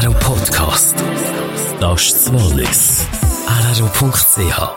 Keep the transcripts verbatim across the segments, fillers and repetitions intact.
R R O Podcast. Das ist das Wallis. R R O Punkt C H.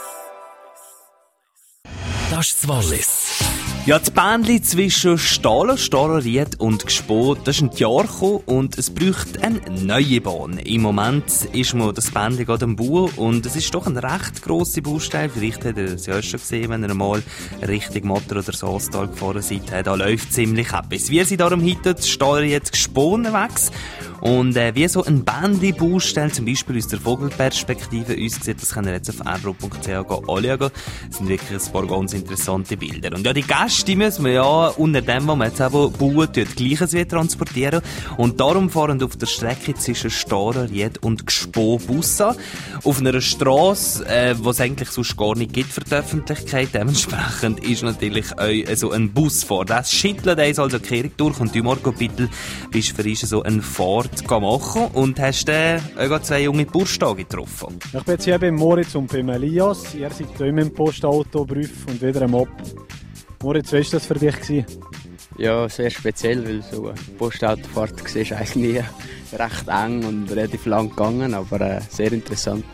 Das ist das Wallis. Ja, das Bändli zwischen Stahler, Stahlerried und Gspo, das ist ein Jahr gekommen und es braucht eine neue Bahn. Im Moment ist man das Bändli gerade am Bauen und es ist doch ein recht grosser Baustein. Vielleicht habt ihr es ja schon gesehen, wenn ihr mal Richtung Motter oder Saastal gefahren seid. Da läuft ziemlich etwas. Wir sind darum heute das Stahlerried Gspo unterwegs. Und äh, wie so ein Bändli-Baustell, zum Beispiel aus der Vogelperspektive uns sieht, das könnt ihr jetzt auf r r o punkt c h anschauen. Das sind wirklich ein paar ganz interessante Bilder. Und ja, die Gäste die müssen wir ja unter dem, was man jetzt auch bauen tut, Gleiches wie transportieren. Und darum fahren auf der Strecke zwischen Stahlerried und Gspo Busse. Auf einer Strasse, äh, die es eigentlich sonst gar nicht gibt für die Öffentlichkeit. Dementsprechend ist natürlich auch so ein Bus vor. Das schüttelt uns also die Kehrung durch. Und du, Marco Bittel, bist für uns so ein Fahrt machen und hast dann äh, zwei junge Burschen getroffen. Ich bin jetzt hier bei Moritz und beim Elias. Ihr seid hier im Postauto, Prüf und wieder am Mob. Moritz, wie war das für dich gewesen? Ja, sehr speziell, weil so eine Postautofahrt ist eigentlich recht eng und relativ lang gegangen, aber äh, sehr interessant.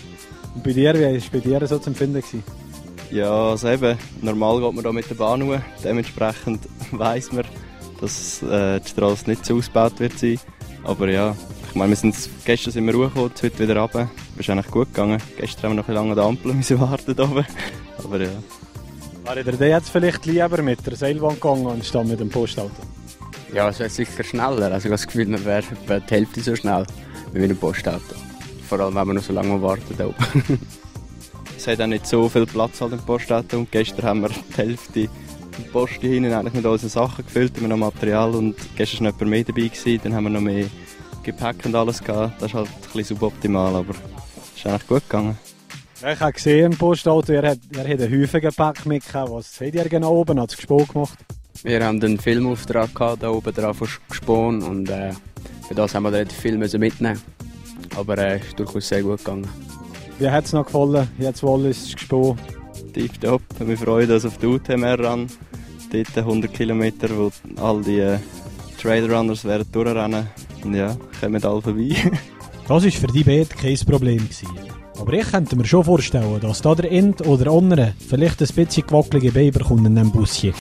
Und bei dir, wie war es bei dir so zu empfinden gewesen? Ja, also eben, normal geht man da mit der Bahn hoch. Dementsprechend weiss man, dass äh, die Straße nicht so ausgebaut wird sein. Aber ja, ich meine, wir sind gestern sind wir hochgekommen, heute wieder runter. Das ist eigentlich gut gegangen. Gestern haben wir noch ein lange an der Ampel müssen warten oben. Aber ja. Wäre ihr denn jetzt vielleicht lieber mit der Seilbahn gegangen anstatt mit dem Postauto? Ja, es wäre sicher schneller. Also ich habe das Gefühl, man wäre etwa die Hälfte so schnell wie mit dem Postauto. Vor allem, wenn man noch so lange warten da oben. Es hat auch nicht so viel Platz halt im Postauto. Und gestern haben wir die Hälfte die Post hinten eigentlich mit unseren Sachen gefüllt, immer noch Material, und gestern war noch jemand mehr dabei gewesen, dann haben wir noch mehr Gepäck und alles gehabt. Das ist halt ein bisschen suboptimal, aber es ist eigentlich gut gegangen. Ja, ich habe gesehen im Postauto, ihr habt, ihr habt einen Haufen Gepäck mitgehabt. Was habt ihr genau oben als Gspo gemacht? Wir haben einen Filmauftrag gehabt, da oben drauf von Gspo, und äh, für das haben wir relativ viel müssen mitnehmen. Aber es äh, ist durchaus sehr gut gegangen. Wie hat es noch gefallen? Jetzt Wallis, Gspo? Tipptopp. Wir freuen uns auf die U T M R-Run. Dort hundert Kilometer, wo all die äh, Trailrunners werden durchrennen. Und ja, kommen alle vorbei. Das war für die beiden kein Problem gewesen. Aber ich könnte mir schon vorstellen, dass da der End oder andere vielleicht ein bisschen gewackelige Beine bekommt in diesem Busschen.